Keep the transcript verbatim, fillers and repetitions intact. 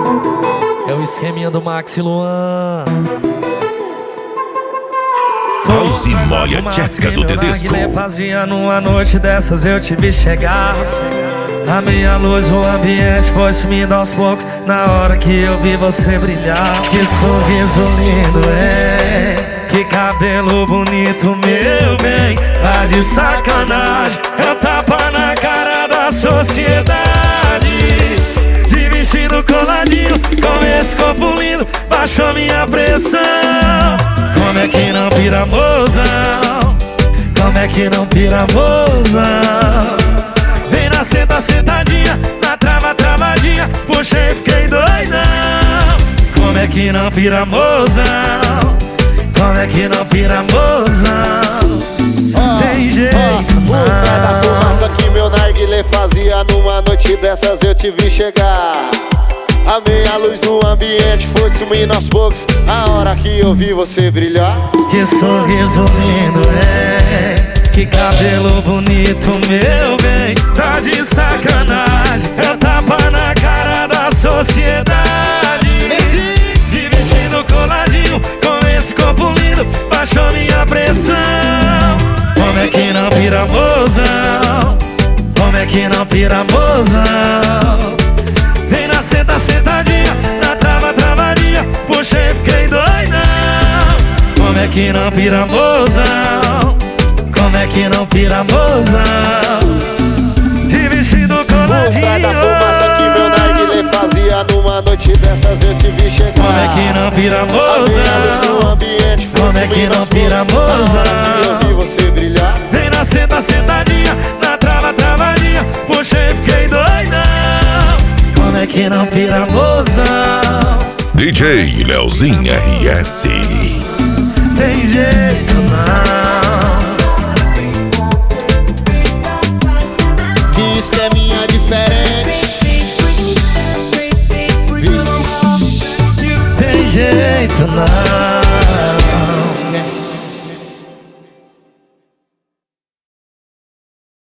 É o esqueminha do Max e Luan. House molha tcheca do Tedesco. Fazia numa noite dessas eu te vi chegar. A minha luz, o ambiente foi sumindo aos poucos na hora que eu vi você brilhar. Que sorriso lindo, é. Que cabelo bonito, meu bem. Tá de sacanagem, é tapa na cara da sociedade. De vestido coladinho, com esse corpo lindo, baixou minha pressão. Como é que não pira, mozão? Como é que não pira, mozão? Vem na senta, sentadinha, na trava, travadinha, puxei, fiquei doidão. Como é que não pira, mozão? Como é que não pira, mozão? Oh, tem jeito oh, não. O pé da fumaça que meu narguilé fazia numa noite dessas eu te vi chegar. A meia luz no ambiente foi sumindo aos poucos a hora que eu vi você brilhar. Que sorriso lindo, é. Que cabelo bonito, meu bem. Tá de sacanagem, é tapa na cara da sociedade. De vestido coladinho, com esse corpo lindo, baixou minha pressão. Como é que não pira, mozão? Como é que não pira, mozão? Vem na senta, sentadinha, na trava, travadinha, puxei, fiquei doidão. Como é que não pira, mozão? Como é que não pira, mozão? De vestido coladinho. O pé da fumaça que meu narguilé fazia numa noite dessas eu te vi chegar. Como é que não pira, mozão? Como é que não pira, mozão? Eu vi você brilhar. Vem na senta, sentadinha, na trava, travadinha, puxei, fiquei doidão. Como é que não pira, mozão? D J Leozinho R S. Tem jeito não. Que esqueminha diferente. Tem jeito não.